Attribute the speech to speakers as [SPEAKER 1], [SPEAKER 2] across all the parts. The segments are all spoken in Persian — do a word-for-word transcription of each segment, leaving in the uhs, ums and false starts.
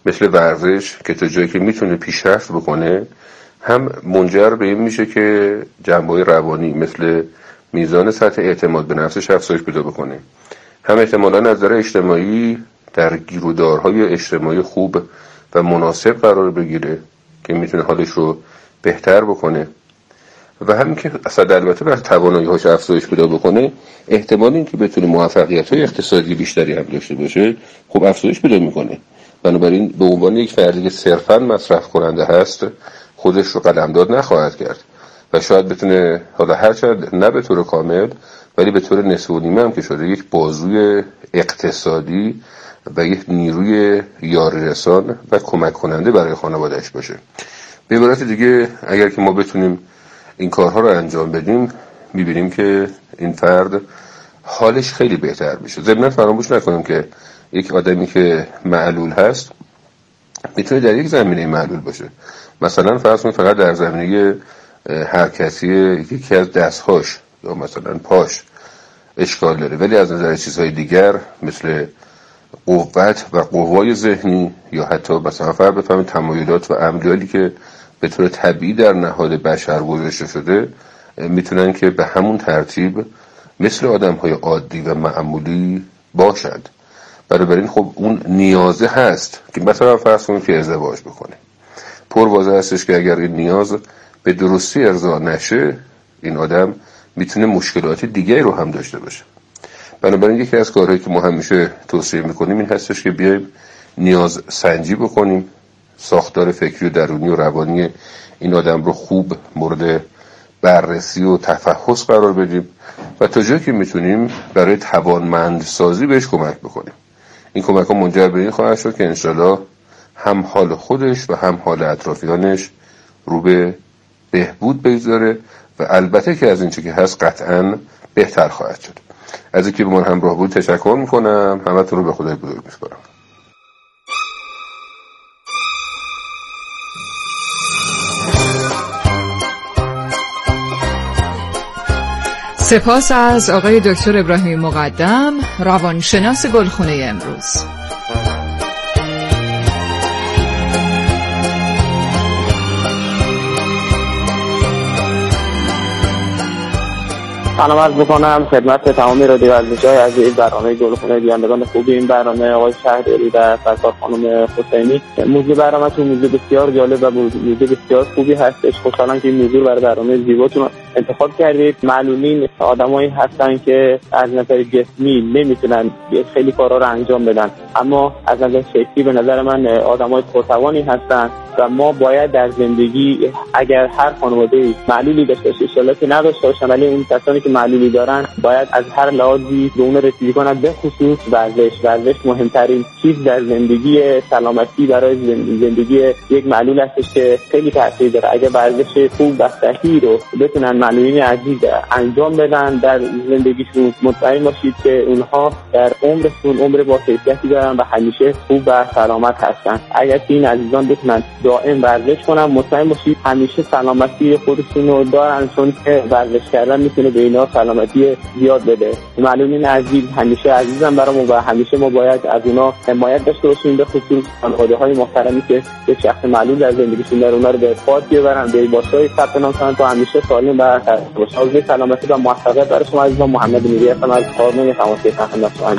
[SPEAKER 1] مثل ورزش که تا جایی که میتونه پیشرفت بکنه، هم منجر به این میشه که جنبه‌های روانی مثل میزان سطح اعتماد به نفسش افزایش پیدا بکنه، هم احتمالاً از نظر اجتماعی در گیرودارهای اجتماعی خوب و مناسب قرار بگیره که میتونه حالش رو بهتر بکنه، و همین که اصلا البته بر توانایی‌هاش افزایش پیدا بکنه، احتمال این که بتونه موفقیت‌های اقتصادی بیشتری هم داشته باشه خب افزایش پیدا میکنه. بنابراین به عنوان یک فردی که صرفاً مصرف کننده هست خودش رو قلمداد نخواهد کرد و شاید بتونه، حالا هرچند نه به طور کامل ولی به طور نصف و نیمه هم که شده، یک بازوی اقتصادی و یک نیروی یاری‌رسان و کمک کننده برای خانواده‌اش باشه. به عبارت دیگه اگر که ما بتونیم این کارها رو انجام بدیم میبینیم که این فرد حالش خیلی بهتر میشه. ضمن فراموش نکنیم که یک آدمی که معلول هست میتونه در یک زمینه معلول باشه، مثلا فرض کنید فقط در زمینه حرکتی یکی از دستهاش یا مثلا پاش اشکال داره، ولی از نظر چیزهای دیگر مثل قوت و قوای ذهنی یا حتی مثلا فرض بفهمید تمایلات و امیالی که به طور طبیعی در نهاد بشر گذاشته شده میتونن که به همون ترتیب مثل آدم‌های عادی و معمولی باشند. بنابراین خب اون نیازه هست که مثلا فرض کنید که ازدواج بکنه. پر واضح هستش که اگر این نیاز به درستی ارضا نشه این آدم میتونه مشکلات دیگری رو هم داشته باشه. بنابراین یکی از کارهایی که ما همیشه توصیه میکنیم این هستش که بیایم نیاز سنجی بکنیم، ساختار فکری و درونی و روانی این آدم رو خوب مورد بررسی و تفحص قرار بدیم و تا جایی که میتونیم برای توانمندسازی بهش کمک بکنیم. این کمک ها منجر به این خواهد شد که انشالله هم حال خودش و هم حال اطرافیانش رو به بهبود بگذاره و البته که از این چی که هست قطعاً بهتر خواهد شد. از اینکه به من همراه بود تشکر میکنم. همتون رو به خدای بزرگ میسپارم.
[SPEAKER 2] سپاس از آقای دکتر ابراهیمی مقدم، روانشناس گلخونه امروز.
[SPEAKER 3] سلام عرض می‌کنم خدمت تمامی رادیوگوش‌های عزیز برنامه گلخونه بینندگان خوب این برنامه، آقای شهریاری و سرکار خانم حسینی. موضوع برنامه‌تون موضوع بسیار جالب و موضوع بسیار خوبی هستش. خوشحالم که این موضوع برای برنامه زیباتون انتخاب کردید. معلولین آدمایی هستن که از نظر جسمی نمیتونن خیلی کارا رو انجام بدن، اما از نظر فکری به نظر من آدمای پرتوانی هستن و ما باید در زندگی اگر هر خانواده‌ای معلولی داشته باشه، ان شاءالله که نداشته باشن، ولی اون کسانی که معلولی دارن باید از هر لحاظی به اون رسیدگی کنن، به خصوص ورزش. ورزش مهمترین چیز در زندگی سلامتی برای زندگی یک معلول هستش که خیلی تاثیر داره. اگر ورزش خوب و صحیح رو بتونن معلولین عزیز انجام بدن در زندگیشون، مطمئن باشید که اونها در عمرشون عمر با کیفیتی دارن و همیشه خوب و سلامت هستن. اگر این عزیزان بتونن دائم ورزش کنن، مطمئن باشید همیشه سلامتی خودشون رو دارن، چون که ورزش کردن میتونه به اینا سلامتی زیاد بده. معلولین عزیز همیشه عزیزن برامون و همیشه ما باید از اونا حمایت داشته باشیم، به خصوص خانواده‌های محترمی که یک شخص معلول در زندگیشون داره، اونا رو به ارتباط بیارن، به باشگاه ثبت نام کنن تا همیشه سالم و خوشحال سلامتی و موفقیت برای شما عزیزان. محمد میری هستم از کارمند تماسی خدمت شما.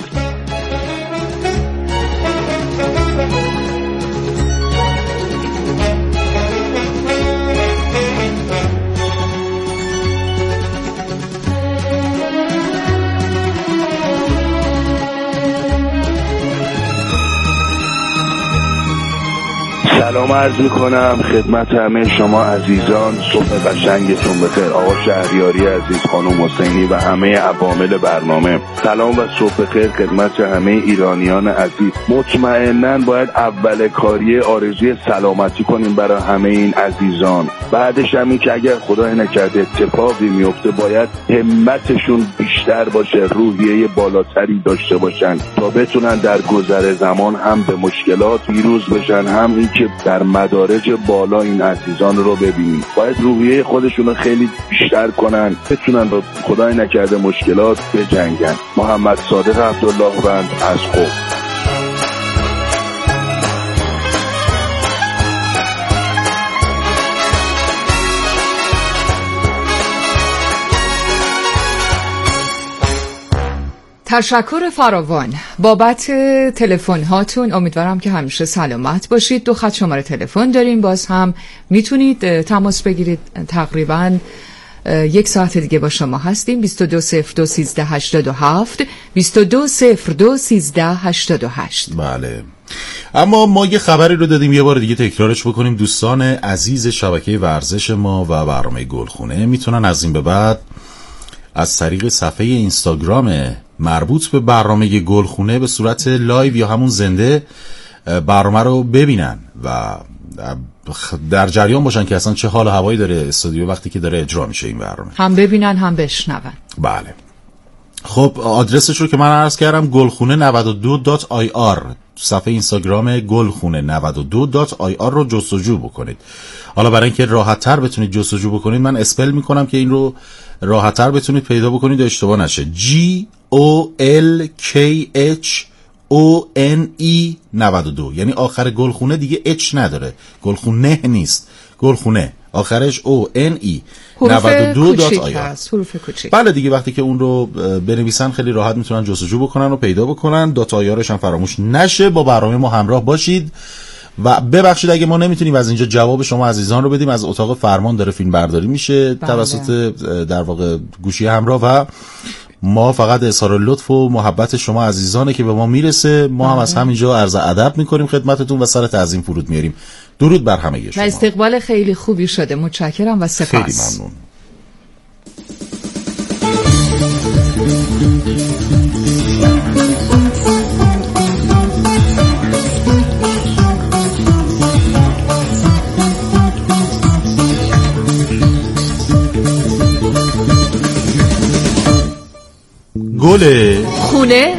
[SPEAKER 4] سلام عرض میکنم خدمت همه شما عزیزان. صبح قشنگتون بخیر. آقا شهریاری عزیز، خانم حسینی و همه عوامل برنامه، سلام و صبح خیر خدمت همه ایرانیان عزیز. مطمئناً باید اول کاری آرزوی سلامتی کنیم برای همه این عزیزان. بعدش همین که اگر خدای نکرده اتفاقی میفته باید همتشون بیشتر باشه، روحیه بالاتری داشته باشن تا بتونن در گذر زمان هم به مشکلات پیروز بشن، هم این که در مدارج بالا این عزیزان رو ببینیم. باید روحیه خودشون رو خیلی بیشتر کنن، بتونن با خدای نکرده مشکلات بجنگن. محمد صادق عبدالله بند از خوب.
[SPEAKER 2] تشکر فراوان بابت تلفن هاتون. امیدوارم که همیشه سلامت باشید. دو خط شماره تلفن داریم، باز هم میتونید تماس بگیرید. تقریباً یک ساعت دیگه با شما هستیم. بیست و دو صفر دو سیزده هشتاد و هفت بیست و دو صفر دو سیزده هشتاد و هشت.
[SPEAKER 5] بله، اما ما یه خبری رو دادیم یه بار دیگه تکرارش بکنیم. دوستان عزیز شبکه ورزش ما و برنامه گلخونه میتونن از این به بعد از طریق صفحه اینستاگرام مربوط به برنامه گلخونه به صورت لایو یا همون زنده برنامه رو ببینن و در جریان باشن که اصلا چه حال و هوایی داره استودیو وقتی که داره اجرا میشه این برنامه، هم
[SPEAKER 2] ببینن هم بشنون.
[SPEAKER 5] بله. خب آدرسش رو که من عرض کردم گلخونه نود و دو دات آی آر، صفحه اینستاگرام گلخونه نود و دو دات آی آر رو جستجو بکنید. حالا برای اینکه راحت‌تر بتونید جستجو بکنید من اسپل میکنم که این رو راحت‌تر بتونید پیدا بکنید و اشتباه نشه. G O L K H O N E نود و دو، یعنی آخر گلخونه دیگه H نداره، گلخونه نیست، گلخونه آخرش O N E نود و دو دات آی آر. بله دیگه، وقتی که اون رو بنویسن خیلی راحت میتونن جستجو بکنن و پیدا بکنن. دات آی آرش هم فراموش نشه. با برنامه ما همراه باشید و ببخشید اگه ما نمیتونیم از اینجا جواب شما عزیزان رو بدیم. از اتاق فرمان داره فیلم برداری میشه بله. توسط در واقع گوشی همراه و ما فقط اظهار لطف و محبت شما عزیزانه که به ما میرسه. ما هم از همینجا عرض ادب میکنیم خدمتتون و سر تعظیم فرود میاریم. درود بر همه شما.
[SPEAKER 2] و استقبال خیلی خوبی شده، متشکرم و سپاس.
[SPEAKER 5] خیلی ممنون. گل
[SPEAKER 2] خونه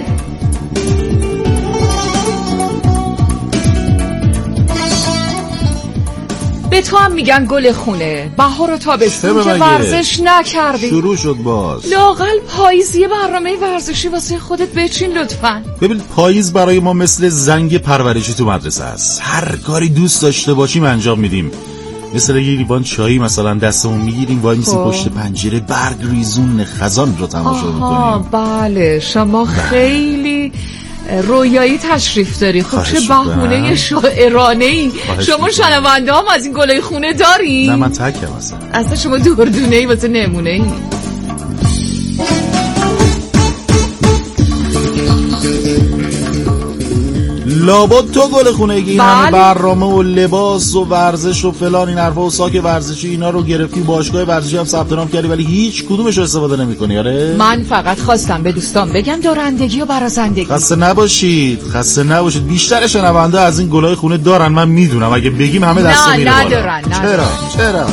[SPEAKER 2] به تو هم میگن گل خونه. بهار و تابستون که ورزش نکردی
[SPEAKER 5] شروع شد باز.
[SPEAKER 2] لااقل پاییز یه برنامه ورزشی واسه خودت بچین لطفاً.
[SPEAKER 5] ببین پاییز برای ما مثل زنگ پرورشی تو مدرسه است. هر کاری دوست داشته باشیم انجام میدیم. مثل یه لیوان چایی مثلا دستمون میگیریم وای میسیم پشت پنجره برگ ریزون خزان رو تماشا میکنیم.
[SPEAKER 2] بله شما خیلی رویایی تشریف داری. خب چه بهونه شاعرانه‌ای. شما شنونده هم از این گلای خونه داری؟
[SPEAKER 5] نه من تکم اصلا
[SPEAKER 2] اصلا شما دردونه‌ای واسه نمونه‌ای.
[SPEAKER 5] لابد تو گل خونه ای. این همه برنامه و لباس و ورزش و فلان این حرفا و ساک ورزشی اینا رو گرفتی، باشگاه ورزشی هم ثبت نام کردی ولی هیچ کدومش رو استفاده نمی‌کنی. آره
[SPEAKER 2] من فقط خواستم به دوستان بگم دارندگی و برازندگی.
[SPEAKER 5] خسته نباشید خسته نباشید. بیشتر شنونده از این گلای خونه دارن، من میدونم. اگه بگیم همه دست میره بالا.
[SPEAKER 2] نه ندارن.
[SPEAKER 5] چرا چرا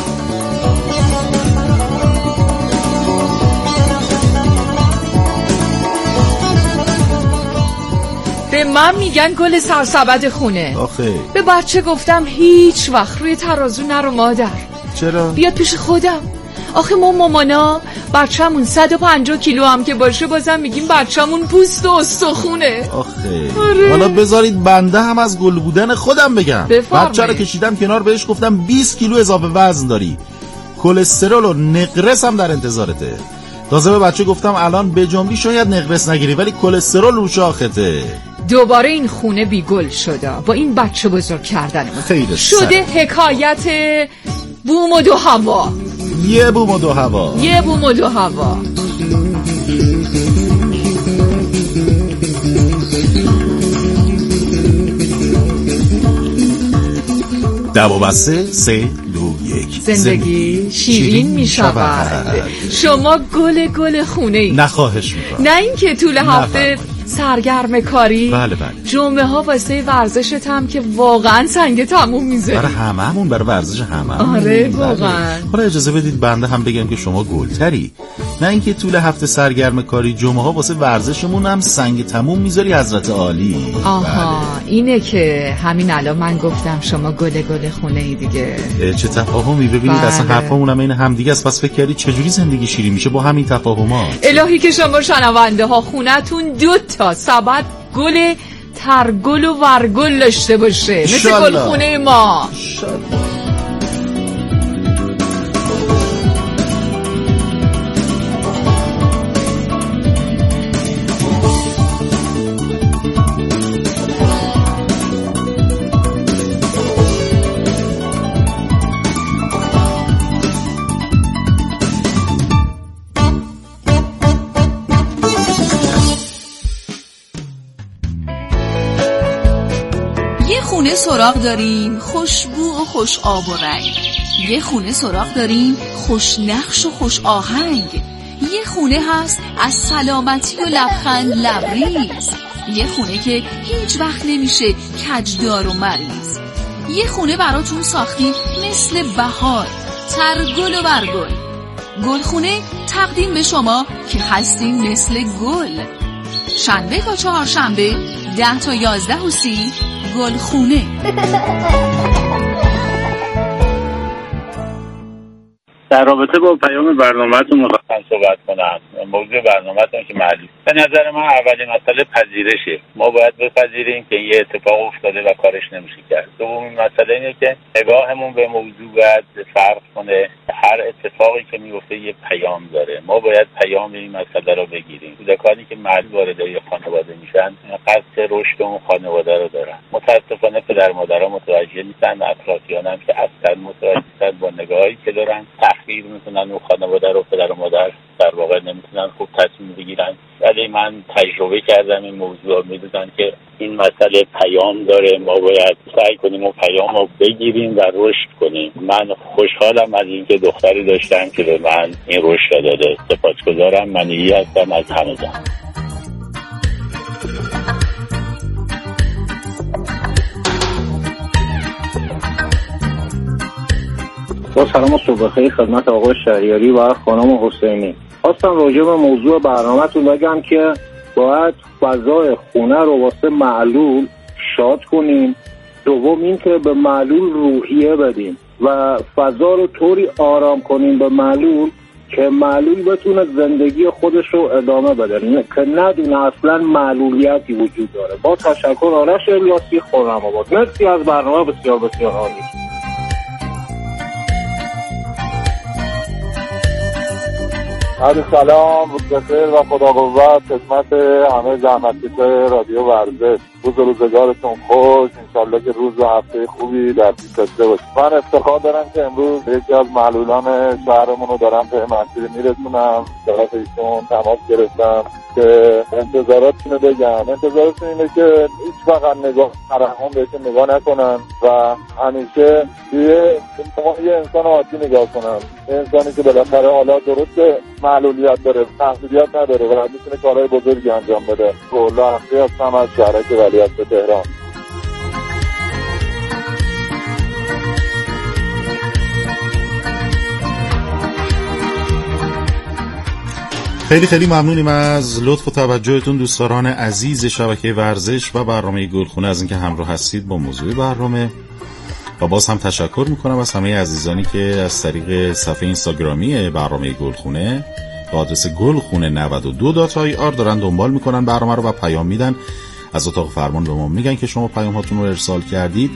[SPEAKER 2] به من میگن گل سرسبد خونه.
[SPEAKER 5] آخه
[SPEAKER 2] به بچه گفتم هیچ وقت روی ترازو نرو مادر.
[SPEAKER 5] چرا؟
[SPEAKER 2] بیاد پیش خودم. آخه ما مامانا بچه‌مون صد و پنجاه کیلو هم که باشه بازم میگیم بچه‌مون پوست و استخونه.
[SPEAKER 5] آخه آره. حالا بذارید بنده هم از گل بودن خودم بگم. بچه رو کشیدم کنار بهش گفتم بیست کیلو اضافه وزن داری، کلسترول و نقرس هم در انتظارته. تازه به بچه گفتم الان به جنبی شاید نقرس نگیری ولی کلسترول رو شاخته.
[SPEAKER 2] دوباره این خونه بی گل شده با این بچه بزرگ کردن
[SPEAKER 5] خیلی
[SPEAKER 2] شده سر. حکایت بوم و دو هوا.
[SPEAKER 5] یه بوم و دو هوا
[SPEAKER 2] یه بوم و دو هوا.
[SPEAKER 5] دو بسته سه دو یک
[SPEAKER 2] زندگی شیرین می شود. شما گل گل خونه ای.
[SPEAKER 5] نخواهش میکنم.
[SPEAKER 2] نه این که طول هفته سرگرم کاری.
[SPEAKER 5] بله بله.
[SPEAKER 2] جمعه ها واسه ورزشت هم که واقعا سنگ تموم میذاری.
[SPEAKER 5] برای هممون، برای ورزش هممون.
[SPEAKER 2] آره واقعا.
[SPEAKER 5] حالا اجازه بدید بنده هم بگم که شما گلتری. نه اینکه طول هفته سرگرم کاری، جمعه ها واسه ورزشمون هم سنگ تموم میذاری حضرت عالی.
[SPEAKER 2] آها بله. اینه که همین الان من گفتم شما گل گل خونه ای دیگه.
[SPEAKER 5] چه تفاهمی. ببینید بله. اصلا حرفامون هم این هم دیگه است. پس فکر کردید چجوری زندگی شیرین میشه با همین تفاهمات.
[SPEAKER 2] الهی که شما شنونده ها خونتون دو تا سبد گل ترگل و ورگل داشته باشه مثل گل خونه ما.
[SPEAKER 6] خونه سراغ داریم خوشبو و خوش آب و رنگ، یه خونه سراغ داریم خوش نقش و خوش آهنگ، یه خونه هست از سلامتی و لبخند لبریز، یه خونه که هیچ وقت نمیشه کجدار و مریض، یه خونه براتون ساختیم مثل بهار ترگل و برگل. گلخونه تقدیم به شما که هستیم مثل گل. شنبه تا چهارشنبه ده تا یازده و سی گلخونه.
[SPEAKER 7] در رابطه با پیام برنامه‌تون می‌خواستم صحبت کنم. موضوع برنامه‌تون که معلوم به نظر من اولین مسئله پذیرشه. ما باید بپذیریم که یه اتفاق افتاده و کارش نمیشه کرد. دومین مسئله اینه که نگاهمون به موضوع باید فرق کنه. هر اتفاقی که میفته یه پیام داره. ما باید پیام این مسئله رو بگیریم. کودکانی که معلول وارد یه خانواده میشن قصد رشد اون خانواده رو دارن. متأسفانه پدر مادرها متوجه نیستن، اطرافیان هم که اصلا متوجه نیستن، با نگاهی که دارن تحقیر میکنن اون خانواده رو. پدر و مادر در واقع نمیتونن خوب تصمیم بگیرن. ولی من تجربه کردم این موضوع، میدونن که این مسئله پیام داره. ما باید سعی کنیم و پیام رو بگیریم و رشد کنیم. من خوشحالم از اینکه دختری داشتم که به من این رشد رو داده. سپاسگزارم. منیی هستم از همدان.
[SPEAKER 8] با سلام و صبح بخیر خدمت آقای شهریاری و خانم حسینی. خواستم راجع به موضوع برنامه‌تون بگم که باید فضای خونه رو واسه معلول شاد کنیم. دوم این که به معلول روحیه بدیم و فضا رو طوری آرام کنیم به معلول که معلول بتونه زندگی خودش رو ادامه بده، که ندونه اصلا معلولیتی وجود داره. با تشکر. آرش الیاسی، خرم‌آباد. مرسی از برنامه بسیار بسیار عالی.
[SPEAKER 9] عرض سلام، روز بخیر و خدا قوت خدمت همه زحمتکشای رادیو ورزش. روز روزگارتون خوش، انشالله که روز و هفته خوبی در پیش داشته باشید. من افتخار دارم که امروز یکی از معلولان شهرمون رو دارم به مسیر میرسونم. طرف ایشون تماس گرفتم که انتظاراتشون رو بگم. انتظاراتشون اینه که هیچ وقت نگاه ترحم بهشون نگاه نکنن و همیشه یه یه انسان عادی نگاه کنن. انسانی که بالاخره حالا درسته معلولیت داره، محدودیت نداره و میتونه کارهای بزرگی انجام بده. والله حقی هستم از شهرک ولیعصر تهران.
[SPEAKER 5] خیلی خیلی ممنونیم از لطف و توجهتون دوستان عزیز شبکه ورزش و برنامه گلخونه، از اینکه همراه هستید با موضوع برنامه. و باز هم تشکر میکنم از همه عزیزانی که از طریق صفحه اینستاگرامی برنامه گلخونه با آدرس گلخونه نود و دو دات آی آر دارن دنبال میکنن برنامه رو و پیام میدن. از اتاق فرمان به ما میگن که شما پیام هاتون رو ارسال کردید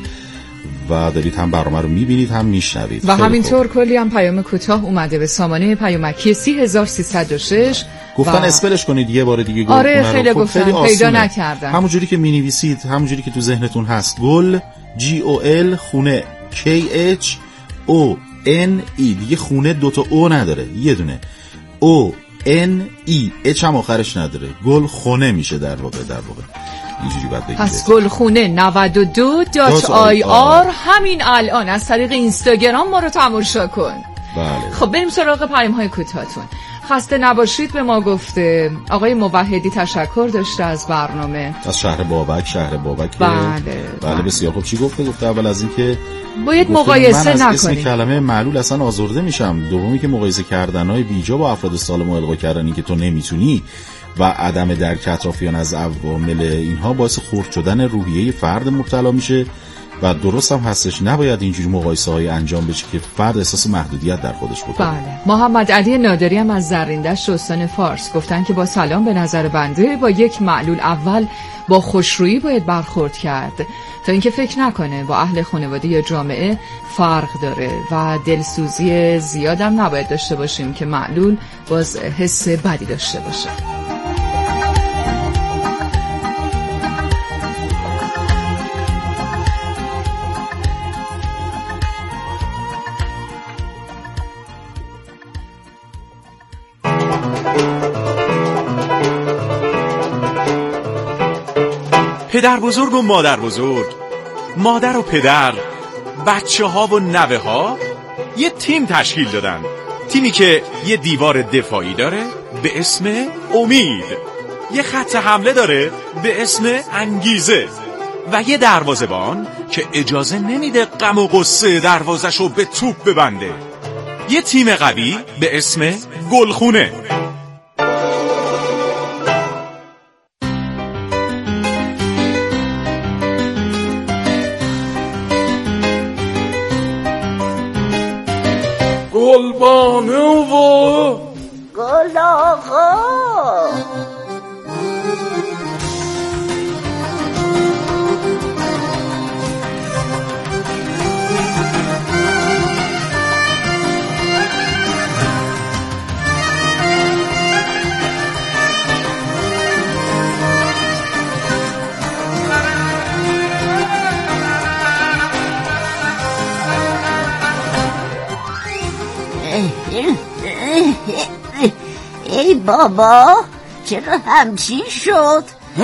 [SPEAKER 5] و دارید هم برنامه رو میبینید هم میشنوید.
[SPEAKER 2] و همینطور کلی هم پیام کوتاه اومده به سامانه پیامکی سی هزار سیصد و شش.
[SPEAKER 5] گفتن و... اسپلش کنید یه بار دیگه.
[SPEAKER 2] آره خیلی گفتن، پیدا نکردم.
[SPEAKER 5] همونجوری که مینویسید، همونجوری که تو ذهنتون هست. گل جی او ال خونه کی اچ او ان ای، دیگه خونه دوتا او نداره، یه دونه او ان ای، اچ هم آخرش نداره. گل خونه میشه در واقع. در واقع اینجوری باید بگید.
[SPEAKER 2] پس گلخونه نود و دو دات آی آر همین الان از طریق اینستاگرام ما رو تماشا کن.
[SPEAKER 5] بله.
[SPEAKER 2] خب بریم سراغ پیام های کوتاهتون. خسته نباشید به ما گفته آقای موحدی، تشکر داشته از برنامه.
[SPEAKER 5] از شهر بابک. شهر بابک
[SPEAKER 2] بله
[SPEAKER 5] بله بسیار خوب. چی گفته؟ گفته اول از این که
[SPEAKER 2] باید مقایسه نکنیم. من از
[SPEAKER 5] اسم کلمه معلول اصلا آزرده میشم. دومی که مقایسه کردنهای بیجا با افراد سالم و القا کردن، این که تو نمیتونی و عدم درک اطرافیان از عوامل اینها باعث خرد شدن روحیه فرد مبتلا میشه و درست هم هستش. نباید اینجوری مقایسه های انجام بشه که فرد احساس محدودیت در خودش بکنه.
[SPEAKER 2] بله. محمد علی نادری هم از زرندشت استان فارس گفتن که با سلام، به نظر بنده با یک معلول اول با خوشرویی باید برخورد کرد تا اینکه فکر نکنه با اهل خانواده یا جامعه فرق داره و دلسوزی زیادم نباید داشته باشیم که معلول باز حس بدی داشته باشه.
[SPEAKER 10] پدر بزرگ و مادر بزرگ، مادر و پدر، بچه ها و نوه ها یه تیم تشکیل دادن. تیمی که یه دیوار دفاعی داره به اسم امید، یه خط حمله داره به اسم انگیزه و یه دروازه‌بان که اجازه نمیده غم و غصه دروازه‌شو به توپ ببنده. یه تیم قوی به اسم گلخونه.
[SPEAKER 11] گلبانو و
[SPEAKER 12] گل آقا ای بابا چرا همچین شد؟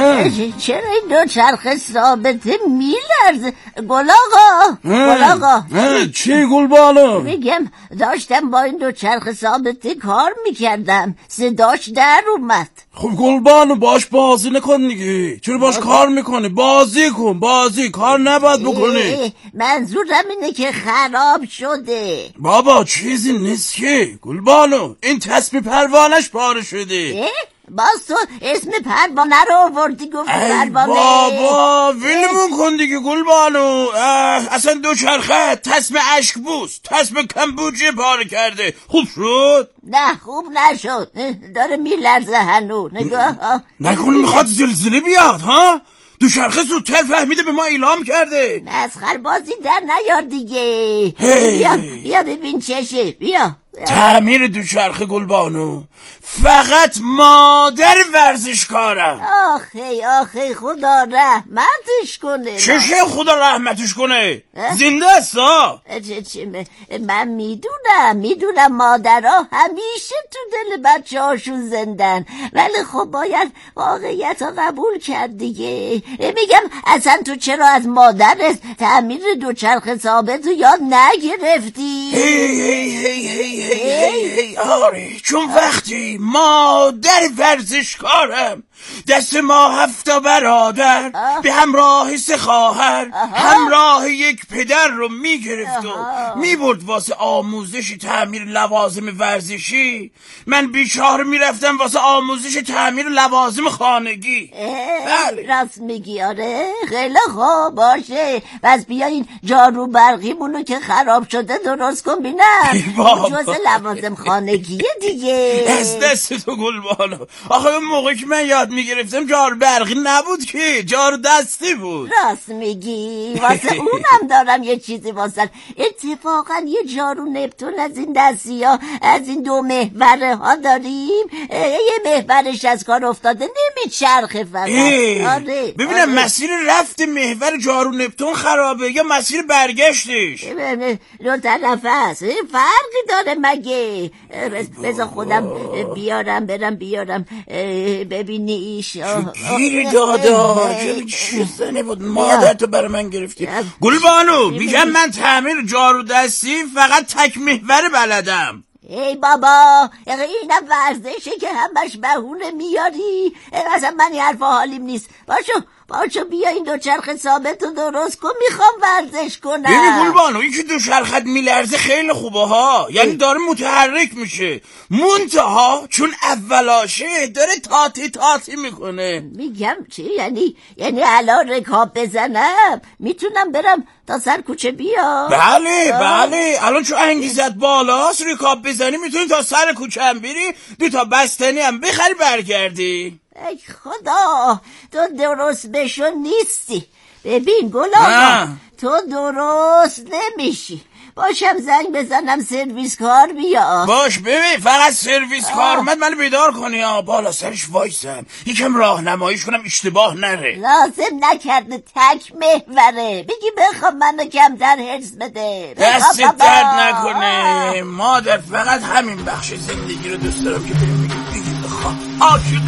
[SPEAKER 12] چرا این دو چرخ ثابته میلرزه؟ گل آقا گل آقا
[SPEAKER 11] چی گلبانو؟
[SPEAKER 12] میگم داشتم با این دو چرخ ثابته کار میکردم، صداش در اومد.
[SPEAKER 11] خب گلبانو باش بازی نکن دیگه. چرا باش کار میکنی؟ بازی کن، بازی کار نباید بکنی.
[SPEAKER 12] منظورم اینه که خراب شده.
[SPEAKER 11] بابا چیزی نیست که گلبانو، این تسبیح پروانش پاره شده.
[SPEAKER 12] باز تو اسم پروانه رو آوردی گفت پروانه.
[SPEAKER 11] بابا ولمون کن دیگه گلبانو. اصلا دو چرخه تسم اشک بوست، تسم کمبوجی پاره کرده. خوب شد؟
[SPEAKER 12] نه خوب نشد، داره میلرزه هنو. نگاه
[SPEAKER 11] نکنه میخواد زلزله بیاد ها؟ دو چرخه زودتر فهمیده به ما اعلام کرده.
[SPEAKER 12] مسخر بازی در نیار دیگه. بیا بیا ببین چشه. بیا
[SPEAKER 11] تعمیر دوچرخه گلبانو فقط مادر ورزشکارم.
[SPEAKER 12] آخه آخه خدا رحمتش کنه.
[SPEAKER 11] چشه خدا رحمتش کنه؟ زنده است ها؟
[SPEAKER 12] من میدونم میدونم مادرها همیشه تو دل بچه هاشون زندن، ولی خب باید واقعیت ها قبول کرد دیگه. میگم اصلا تو چرا از مادرت تعمیر دوچرخه ثابت رو یاد نگرفتی؟
[SPEAKER 11] هی هی هی هی هی هی آره، چون وقتی مادر ورزشکارم دست ما هفت برادر به همراه سه خواهر همراه یک پدر رو میگرفت و میبرد واسه آموزش تعمیر لوازم ورزشی، من بیچاره میرفتم واسه آموزش تعمیر لوازم خانگی.
[SPEAKER 12] بله راست میگی. آره خیلی خوب باشه، بس بیا این جارو برقیمونو که خراب شده درست کن بینم. جز لوازم خانگیه دیگه.
[SPEAKER 11] از دست تو گلبانو. آخه اون موقع که من یاد میگرفتم جارو برقی نبود که، جارو دستی بود.
[SPEAKER 12] راست میگی، واسه اونم دارم یه چیزی واسه. اتفاقا یه جارو نپتون از این دستی ها، از این دو محوره ها داریم. یه محورش از کار افتاده نمیچرخه فقط. آره
[SPEAKER 11] ببینم
[SPEAKER 12] آره.
[SPEAKER 11] مسیر رفت محور جارو نپتون خرابه یا مسیر برگشتش؟
[SPEAKER 12] دو طرفه است، فرقی داره مگه؟ بذار خودم بیارم برم بیارم ببینیش.
[SPEAKER 11] گیری دادا چه زنه بود مادر تو برای من گرفتی. گلبانو میگم من تعمیر جارو دستی فقط تک محور بلدم.
[SPEAKER 12] ای بابا اینم ورزشه که همش بهونه میاری. اصلا من این حرفا حالیم نیست. باشو باشو بیا این دو چرخ ثابت رو درست کن، میخوام ورزش کنم.
[SPEAKER 11] ببین گلبانو این که دو چرخت میلرزه خیلی خوبه ها، یعنی داره متحرک میشه، منتها چون اولاشه داره تاتی تاتی میکنه.
[SPEAKER 12] میگم چی یعنی؟ یعنی الان رکاب بزنم میتونم برم تا سر کوچه بیا؟
[SPEAKER 11] بله بله الان چون انگیزت بالاست رکاب بزنی میتونی تا سر کوچه هم بری، دو تا بستنی هم بخری برگردی.
[SPEAKER 12] ای خدا تو درست بشو نیستی. ببین گل آقا تو درست نمیشی. باشم زنگ بزنم سرویس کار بیا.
[SPEAKER 11] باش ببین فقط سرویس کار اومد منو بیدار کنی ها، بالا سرش وایسم یکم راهنماییش کنم اشتباه نره.
[SPEAKER 12] لازم نکرده تک محوره، بگی بخوام منو کمتر حرص بده.
[SPEAKER 11] دست درد نکنه مادر، فقط همین بخش زندگی رو دوست دارم که بگی بگی بخوام عاشق.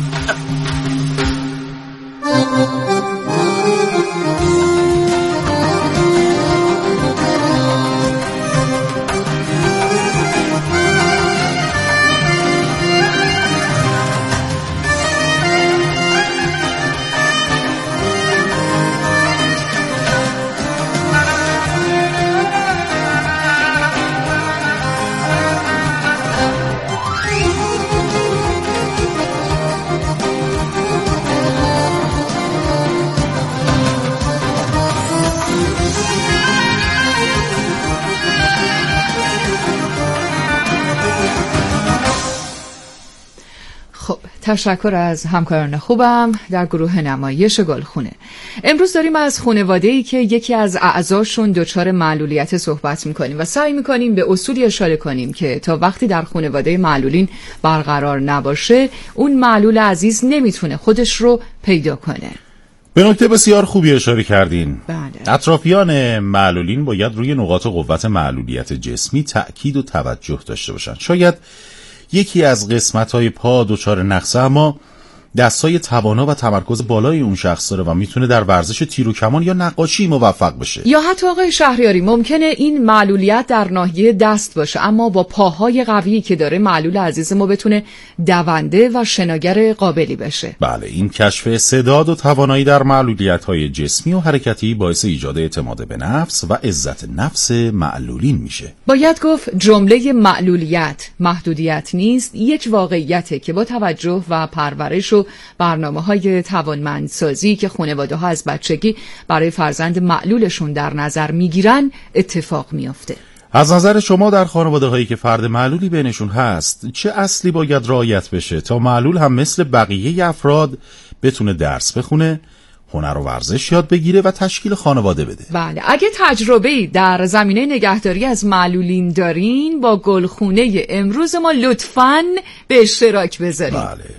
[SPEAKER 2] تشکر از همکاران خوبم در گروه نمایش گلخونه. امروز داریم از خانواده‌ای که یکی از اعضاشون دچار معلولیت صحبت میکنیم و سعی میکنیم به اصولی اشاره کنیم که تا وقتی در خانواده معلولین برقرار نباشه اون معلول عزیز نمیتونه خودش رو پیدا کنه.
[SPEAKER 5] به نکته بسیار خوبی اشاره کردین.
[SPEAKER 2] بله.
[SPEAKER 5] اطرافیان معلولین باید روی نقاط قوت معلولیت جسمی تأکید و توجه داشته باشن. شاید یکی از قسمت‌های پا دچار نقصه، اما دستای توانا و تمرکز بالای اون شخص داره و میتونه در ورزش تیر و کمان یا نقاشی موفق بشه.
[SPEAKER 2] یا حتی آقای شهریاری ممکنه این معلولیت در ناحیه دست باشه، اما با پاهای قوی که داره معلول عزیز ما بتونه دونده و شناگر قابلی بشه.
[SPEAKER 5] بله، این کشف استعداد و توانایی در معلولیت‌های جسمی و حرکتی باعث ایجاد اعتماد به نفس و عزت نفس معلولین میشه.
[SPEAKER 2] باید گفت جمله معلولیت محدودیت نیست، یک واقعیته که با توجه و پرورش و برنامه‌های توانمندسازی که خانواده‌ها از بچگی برای فرزند معلولشون در نظر میگیرن اتفاق میافته.
[SPEAKER 5] از نظر شما در خانواده‌هایی که فرد معلولی بینشون هست چه اصلی باید رعایت بشه تا معلول هم مثل بقیه افراد بتونه درس بخونه، هنر و ورزش یاد بگیره و تشکیل خانواده بده؟
[SPEAKER 2] بله، اگه تجربه‌ای در زمینه نگهداری از معلولین دارین با گلخونه امروز ما لطفاً به اشتراک بذارید.
[SPEAKER 5] بله.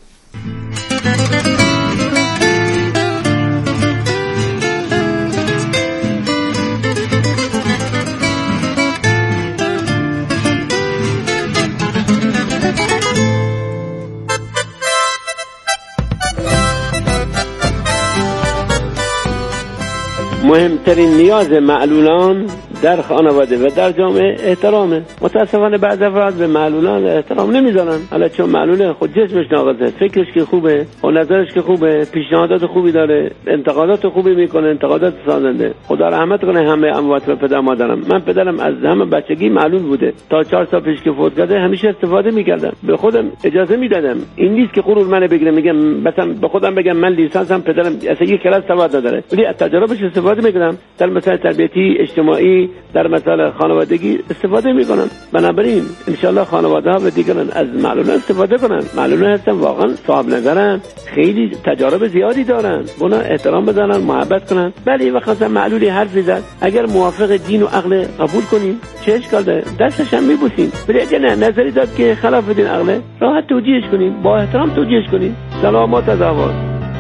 [SPEAKER 13] مهمترین نیاز معلولان در خانواده و در جامعه احترامه. متاسفانه بعض افراد به معلولان احترام نمیذارن. حالا چون معلوله خود جسمش ناقصه، فکرش که خوبه و نظرش که خوبه، پیشنهادات خوبی داره، انتقادات خوبی میکنه، انتقادات سازنده. خدا رحمت کنه همه اموات و پدر مادرم. من پدرم از همه بچگی معلول بوده. تا چهار سال پیش که فوت کرده همیشه استفاده میکردم. به خودم اجازه میدادم. این نیست که غرور منو بگیره، میگم مثلا به خودم بگم من لیسانسم، پدرم اصلا یک کلاس سواد نداره، ولی از تجربهش استفاده میکنم. در مسائل تربیتی، اجتماعی، در مسائل خانوادگی استفاده میکنن. بنابراین انشالله خانواده ها و دیگران از معلولان استفاده کنن. معلولان هستن واقعا صاحب نظرن، خیلی تجارب زیادی دارن، اونا احترام بزنن، محبت کنن. ولی وقتی معلولی حرف زد اگر موافق دین و عقل قبول کنیم چه اشکال داره؟ دستش هم میبوسیم. ولی اگر نه نظری داد که خلاف دین عقله، راحت توجیهش کنیم، با احترام توجیهش کنیم. سلام و تزاور.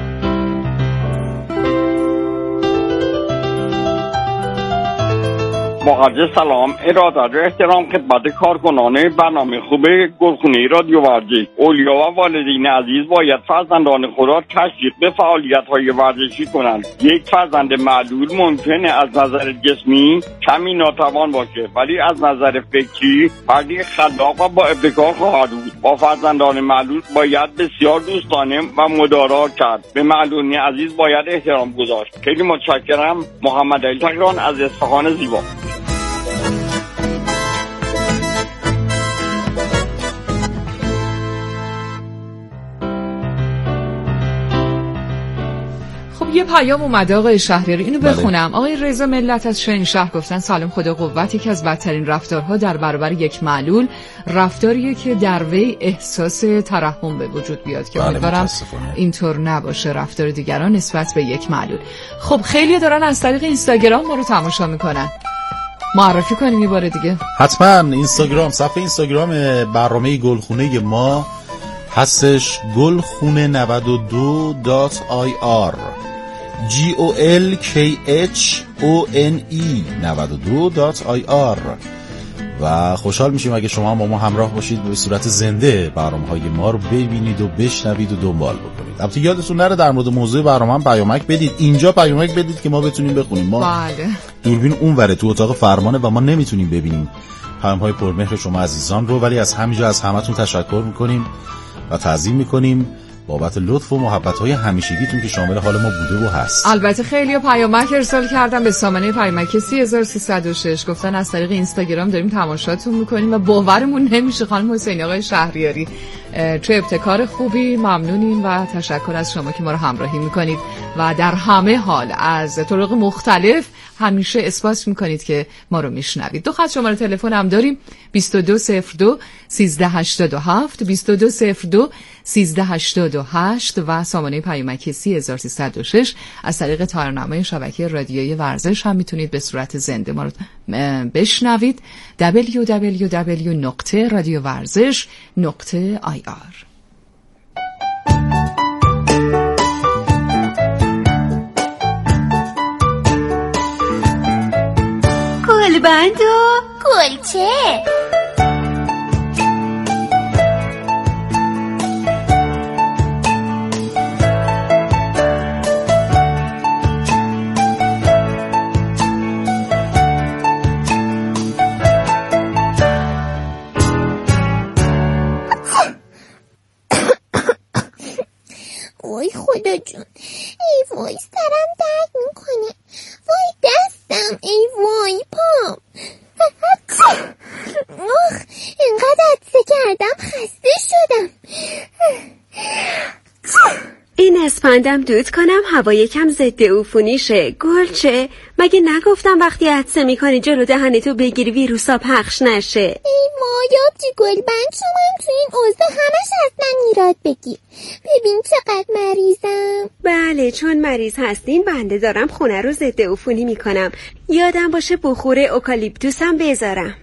[SPEAKER 14] مقدس سلام ارادت و احترام خدمت کارکنان برنامه خوب گلخونه رادیو ورزش. اولیا و والدین عزیز باید فرزندان خود را تشویق به فعالیت‌های ورزشی کنند. یک فرزند معلول ممکنه از نظر جسمی کمی ناتوان باشه، ولی از نظر فکری فردی خلاق و با ابتکار خواهد بود. با فرزندان معلول باید بسیار دوستانه و مدارا کرد. به معلولین عزیز باید احترام گذاشت. خیلی متشکرم. محمد علی تگران از اصفهان زیبا.
[SPEAKER 2] یه پیام اومده آقای شهریاری، اینو بخونم.
[SPEAKER 5] بله.
[SPEAKER 2] آقای رضا ملت از شین شهر گفتن سلام، خدا قوت. یکی از بدترین رفتارها در برابر یک معلول رفتاریه که در وی احساس ترحم به وجود بیاد که امیدوارم اینطور نباشه رفتار دیگران نسبت به یک معلول. خب خیلی دارن از طریق اینستاگرام ما رو تماشا میکنن، معرفی کنیم یه بار دیگه.
[SPEAKER 5] حتما اینستاگرام، صفحه اینستاگرام برنامه گلخونه ما هستش گلخونه نود و دو دات آی آر جی او ال کی اچ او ان ای نود و دو دات آی آر و خوشحال میشیم اگه شما با ما همراه باشید به صورت زنده برنامه‌های ما رو ببینید و بشنوید و دنبال بکنید. البته یادتون نره در مورد موضوع برنامه هم پیامک بدید، اینجا پیامک بدید که ما بتونیم بخونیم. ما
[SPEAKER 2] بله.
[SPEAKER 5] دوربین اونوره تو اتاق فرمانه و ما نمیتونیم ببینیم پیام‌های پرمهر شما عزیزان رو، ولی از همینجا از همتون تشکر میکنیم و تعظیم میکنیم بابت لطف و محبت‌های همیشگیتون که شامل حال ما بوده و هست.
[SPEAKER 2] البته خیلی‌ها پیامک ارسال کردن به سامانه پیامک سه هزار سیصد و شش، گفتن از طریق اینستاگرام داریم تماشاتون می‌کنیم و باورمون نمیشه. خانم حسینی آقای شهریاری چه ابتکار خوبی، ممنونیم و تشکر از شما که ما رو همراهی می‌کنید و در همه حال از طرق مختلف همیشه اثبات می‌کنید که ما رو میشنوید. دو خط شماره تلفن هم داریم: بیست و دو صفر دو سیزده هشتاد و هفت بیست و دو صفر دو سیزده هشتاد و هشت و سامانه پیامکی سی هزار و سیصد و شش. از طریق تارنامه شبکه رادیویی ورزش هم میتونید به صورت زنده ما رو بشنوید. دبلیو دبلیو دبلیو نقطه رادیو ورزش نقطه آی آر.
[SPEAKER 15] گلبند و گلچه.
[SPEAKER 16] وای خدا جون، ای وای سرم درد میکنه، وای دستم، ای وای پام. آخ اینقدر عطسه کردم خسته شدم.
[SPEAKER 15] این اسپندم دود کنم هوا یکم ضد عفونی شه. گلچه مگه نگفتم وقتی عطسه میکنی جلو دهنتو بگیری ویروسا پخش نشه؟
[SPEAKER 16] ای مایابجی گلبند، شما هم تو این اوضاع همش از من ایراد بگیر. ببین چقدر مریضم.
[SPEAKER 15] بله چون مریض هستین بنده دارم خونه رو ضد عفونی میکنم. یادم باشه بخور اوکالیپتوسم بذارم.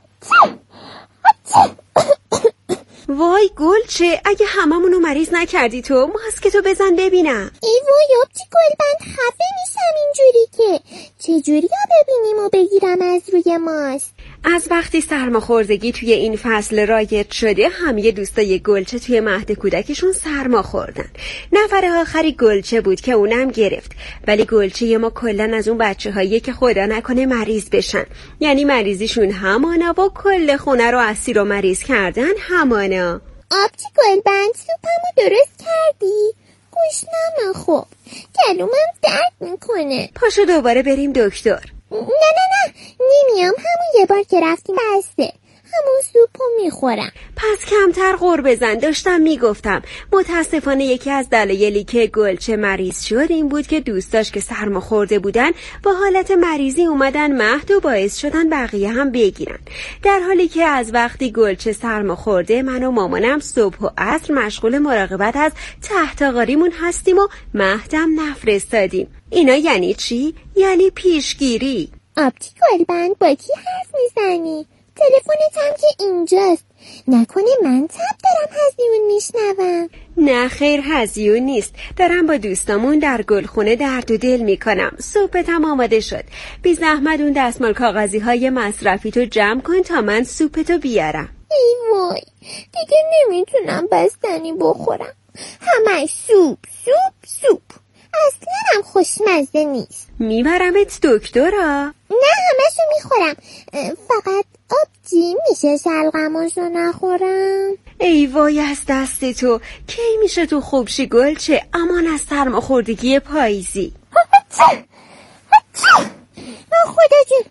[SPEAKER 15] وای گلچه اگه هممونو مریض نکردی تو ماسکتو بزن ببینم.
[SPEAKER 16] ای وای آبجی گلبند خفه میشم اینجوری که چجوری ها ببینیم و بگیرم از روی ماسک.
[SPEAKER 15] از وقتی سرماخوردگی توی این فصل رایج شده همه دوستای گلچه توی مهد کودکشون سرما خوردن. نفر آخری گلچه بود که اونم گرفت. ولی گلچه ما کلن از اون بچه هایی که خدا نکنه مریض بشن. یعنی مریضیشون همانا و کل خونه رو اسیر و مریض کردن همانا.
[SPEAKER 16] آبجی گلبند سوپمو درست کردی؟ گوشنم خب گلومم درد میکنه.
[SPEAKER 15] پاشو دوباره بریم دکتر.
[SPEAKER 16] نه نه نه نمیام، همون یه بار که رفتیم بسته، همون سوپو میخورم.
[SPEAKER 15] پس کمتر غر بزن. داشتم میگفتم متاسفانه یکی از دلایلی که گلچه مریض شد این بود که دوستاش که سرما خورده بودن با حالت مریضی اومدن مهد و باعث شدن بقیه هم بگیرن. در حالی که از وقتی گلچه سرما خورده من و مامانم صبح و عصر مشغول مراقبت از تحت‌قاریمون هستیم و مهدم نفرستادیم. اینا یعنی چی؟ یعنی پیشگیری.
[SPEAKER 16] آبجی گلبند با کی حرف میزنی؟ تلفنت هم که اینجاست. نکنه من تب دارم هزیون میشنوم؟
[SPEAKER 15] نه خیر هزیون نیست. دارم با دوستامون در گلخونه درد و دل میکنم. سوپتم آماده شد. بی زحمت اون دستمال کاغذی های مصرفی تو جمع کن تا من سوپتو بیارم.
[SPEAKER 16] ای وای دیگه نمیتونم بستنی بخورم. همه سوپ سوپ سوپ. اصلا هم خوشمزه نیست.
[SPEAKER 15] میبرمت دکترا؟
[SPEAKER 16] نه همشو میخورم، فقط آبجی میشه شلغماشو نخورم؟
[SPEAKER 15] ای وای از دست تو. کی میشه تو خوب شی گلچه؟ امان از سرماخوردگی پاییزی.
[SPEAKER 16] خدا جون.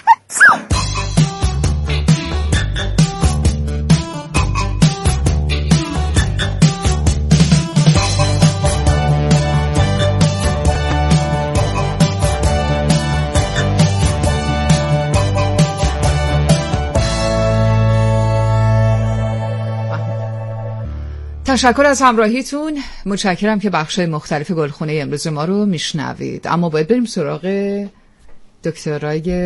[SPEAKER 2] تشکر از همراهیتون. متشکرم که بخشای مختلف گلخونه امروز ما رو میشنوید. اما باید بریم سراغ دکترای